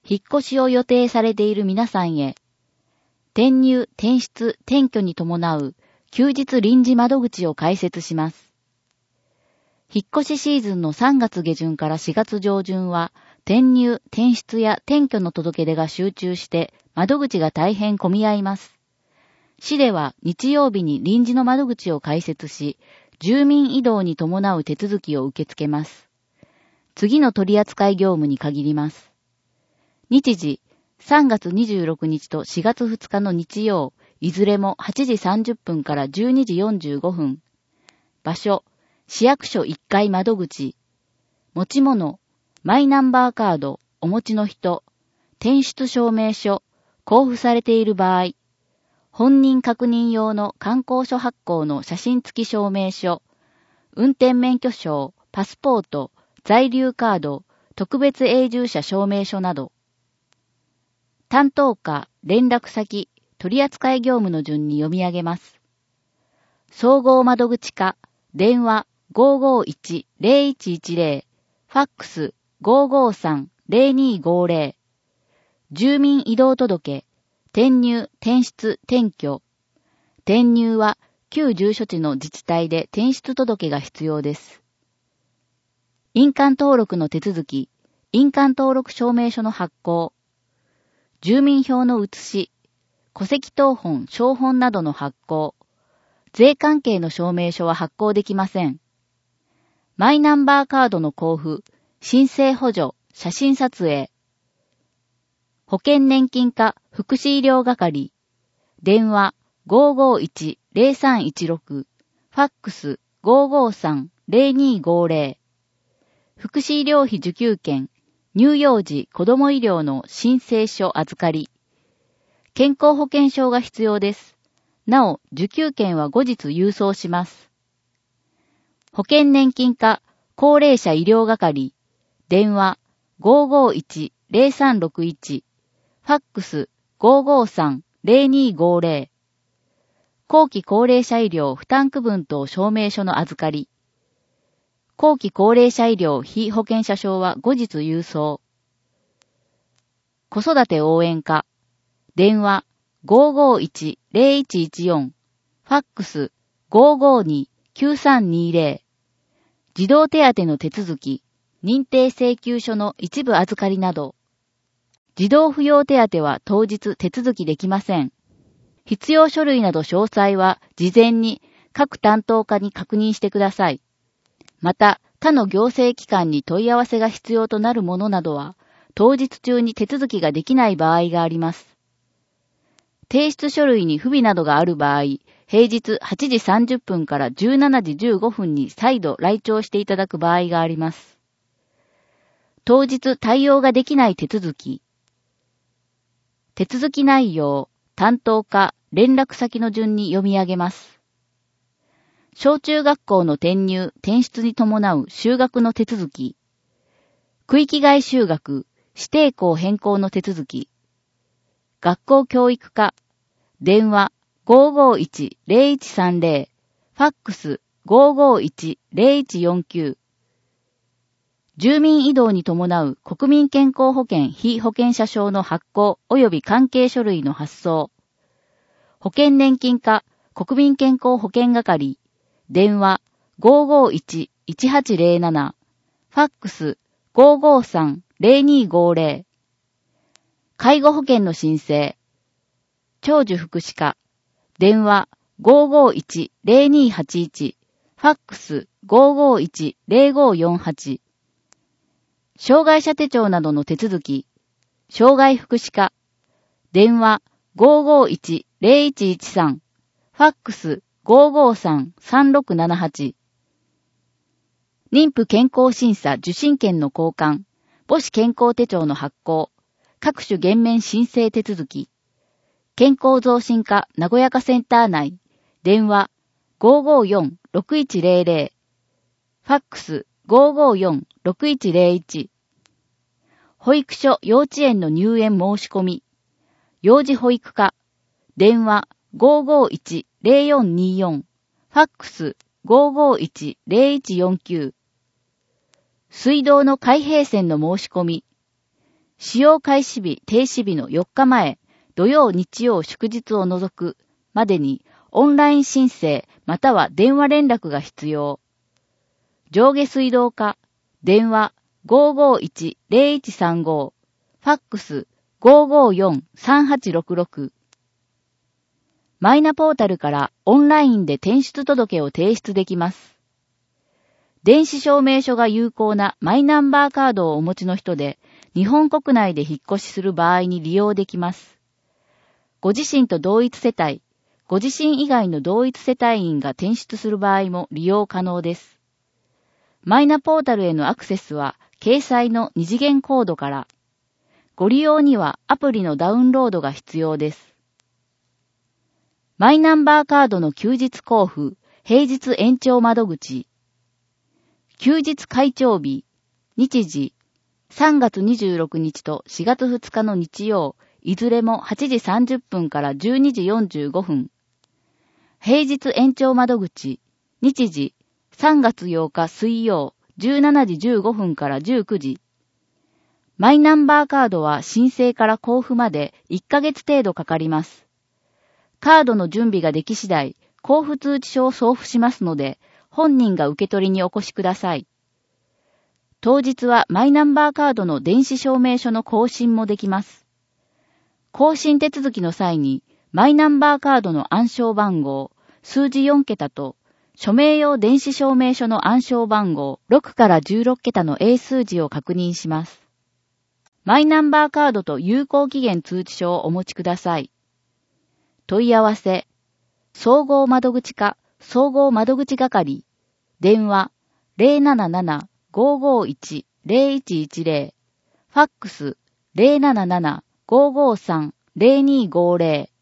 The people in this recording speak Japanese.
引っ越しを予定されている皆さんへ、転入、転出、転居に伴う休日臨時窓口を開設します。引っ越しシーズンの3月下旬から4月上旬は、転入、転出や転居の届け出が集中して窓口が大変混み合います。市では日曜日に臨時の窓口を開設し、住民移動に伴う手続きを受け付けます。次の取扱業務に限ります。日時、3月26日と4月2日の日曜、いずれも8時30分から12時45分。場所、市役所1階窓口。持ち物、マイナンバーカード、お持ちの人、転出証明書、交付されている場合、本人確認用の観光書発行の写真付き証明書、運転免許証、パスポート、在留カード、特別永住者証明書など、担当課、連絡先、取扱業務の順に読み上げます。総合窓口課、電話 551-0110、ファックス 553-0250、住民移動届、転入、転出、転居。転入は旧住所地の自治体で転出届が必要です。印鑑登録の手続き、印鑑登録証明書の発行、住民票の写し、戸籍謄本、証本などの発行、税関係の証明書は発行できません。マイナンバーカードの交付、申請補助、写真撮影、保険年金課福祉医療係、電話 551-0316、ファックス 553-0250、福祉医療費受給券、乳幼児子ども医療の申請書預かり、健康保険証が必要です。なお、受給券は後日郵送します。保険年金課高齢者医療係、電話 551-0361、ファックス 553-0250、後期高齢者医療負担区分等証明書の預かり、後期高齢者医療被保険者証は後日郵送。子育て応援課、電話 551-0114、ファックス 552-9320、児童手当の手続き、認定請求書の一部預かりなど、児童扶養手当は当日手続きできません。必要書類など詳細は事前に各担当課に確認してください。また、他の行政機関に問い合わせが必要となるものなどは、当日中に手続きができない場合があります。提出書類に不備などがある場合、平日8時30分から17時15分に再度来庁していただく場合があります。当日対応ができない手続き。手続き内容、担当課、連絡先の順に読み上げます。小中学校の転入、転出に伴う就学の手続き。区域外就学、指定校変更の手続き。学校教育課、電話 551-0130、ファックス 551-0149。住民移動に伴う国民健康保険被保険者証の発行及び関係書類の発送。保険年金課国民健康保険係、電話 551-1807、ファックス 553-0250。介護保険の申請。長寿福祉課、電話 551-0281、ファックス 551-0548。障害者手帳などの手続き。障害福祉課、電話 551-0113、ファックス 553-3678。妊婦健康審査受診券の交換、母子健康手帳の発行、各種減免申請手続き。健康増進課名古屋課センター内、電話 554-6100、ファックス 554-6101。保育所幼稚園の入園申し込み、幼児保育課、電話 551-0424、ファックス 551-0149。水道の開閉栓の申し込み、 使用開始日、停止日の4日前、土曜、日曜、祝日を除くまでにオンライン申請または電話連絡が必要。上下水道課、電話 551-0135、ファックス 554-3866。マイナポータルからオンラインで転出届を提出できます。電子証明書が有効なマイナンバーカードをお持ちの人で、日本国内で引っ越しする場合に利用できます。ご自身と同一世帯、ご自身以外の同一世帯員が転出する場合も利用可能です。マイナポータルへのアクセスは、掲載の二次元コードから。ご利用にはアプリのダウンロードが必要です。マイナンバーカードの休日交付、平日延長窓口。休日開帳日、日時、3月26日と4月2日の日曜、いずれも8時30分から12時45分。平日延長窓口、日時、3月8日水曜、17時15分から19時。マイナンバーカードは申請から交付まで1ヶ月程度かかります。カードの準備ができ次第、交付通知書を送付しますので、本人が受け取りにお越しください。当日はマイナンバーカードの電子証明書の更新もできます。更新手続きの際に、マイナンバーカードの暗証番号、数字4桁と、署名用電子証明書の暗証番号6から16桁の英数字を確認します。マイナンバーカードと有効期限通知書をお持ちください。問い合わせ、総合窓口課、総合窓口係、電話 077-551-0110、ファックス 077-553-0250